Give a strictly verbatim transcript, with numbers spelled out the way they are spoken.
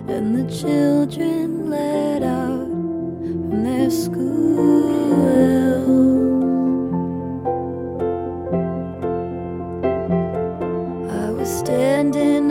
and the children let out from their school. I was standing